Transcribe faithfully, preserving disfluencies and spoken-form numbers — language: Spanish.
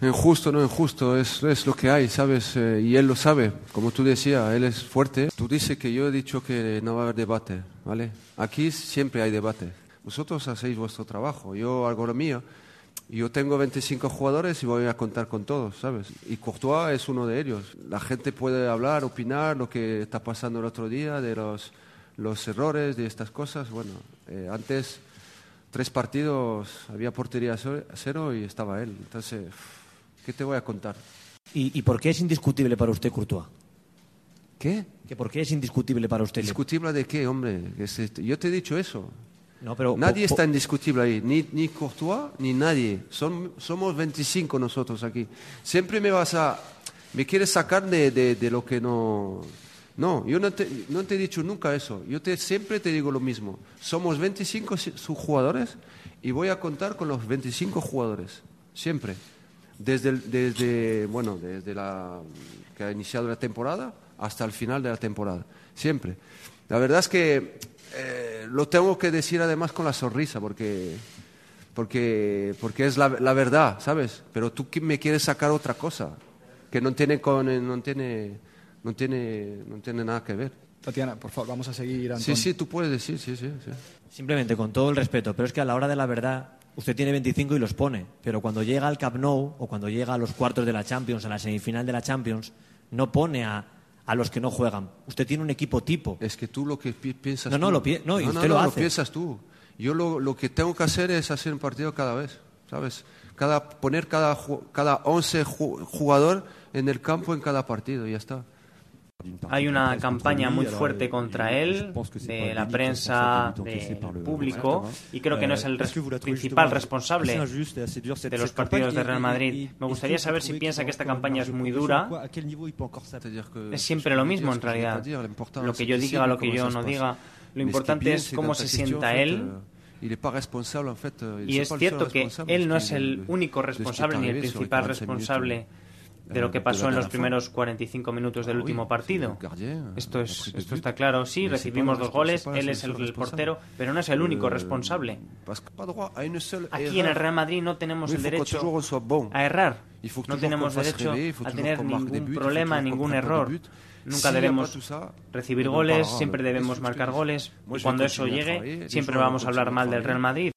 Injusto, no injusto, es, es lo que hay, ¿sabes? Eh, y él lo sabe, como tú decías, él es fuerte. Tú dices que yo he dicho que no va a haber debate, ¿vale? Aquí siempre hay debate. Vosotros hacéis vuestro trabajo, yo hago lo mío. Yo tengo veinticinco jugadores y voy a contar con todos, ¿sabes? Y Courtois es uno de ellos. La gente puede hablar, opinar, lo que está pasando el otro día, de los, los errores, de estas cosas. Bueno, eh, antes, tres partidos, había portería cero y estaba él. Entonces, ¿qué te voy a contar? ¿Y, y por qué es indiscutible para usted Courtois? ¿Qué? ¿Que ¿Por qué es indiscutible para usted? ¿Discutible de qué, hombre? Yo te he dicho eso. No, pero, nadie po, po, está indiscutible ahí, ni, ni Courtois ni nadie. Son, somos veinticinco nosotros aquí. Siempre me vas a... Me quieres sacar de, de, de lo que no... No, yo no te, no te he dicho nunca eso. Yo te, siempre te digo lo mismo. Somos veinticinco jugadores y voy a contar con los veinticinco jugadores. Siempre. Desde, desde, bueno, desde la que ha iniciado la temporada hasta el final de la temporada. Siempre. La verdad es que... Eh, lo tengo que decir además con la sonrisa porque porque porque es la, la verdad, ¿sabes? Pero tú me quieres sacar otra cosa que no tiene con no tiene no tiene no tiene nada que ver. Tatiana, por favor, vamos a seguir, Antón. Sí, sí, tú puedes decir, sí, sí, sí. Simplemente con todo el respeto, pero es que a la hora de la verdad usted tiene veinticinco y los pone, pero cuando llega al Camp Nou o cuando llega a los cuartos de la Champions, a la semifinal de la Champions, no pone a a los que no juegan. Usted tiene un equipo tipo. Es que tú lo que pi piensas no, no, tú. Lo pi no, y no, usted no, lo no, hace. lo piensas tú. Yo lo, lo que tengo que hacer es hacer un partido cada vez, ¿sabes? Cada, poner cada, cada once jugador en el campo en cada partido y ya está. Hay una campaña muy fuerte contra él, de la prensa, del público, y creo que no es el res principal responsable de los partidos de Real Madrid. Me gustaría saber si piensa que esta campaña es muy dura. Es siempre lo mismo, en realidad. Lo que yo diga, lo que yo no diga. Lo importante es cómo se sienta él. Y es cierto que él no es el único responsable ni el principal responsable de lo que pasó en los primeros cuarenta y cinco minutos del último partido. Esto es, esto está claro. Sí, recibimos dos goles, él es el, el portero, pero no es el único responsable. Aquí en el Real Madrid no tenemos el derecho a errar. No tenemos derecho a tener ningún problema, ningún error. Nunca debemos recibir goles, siempre debemos marcar goles. Y cuando eso llegue, siempre vamos a hablar mal del Real Madrid.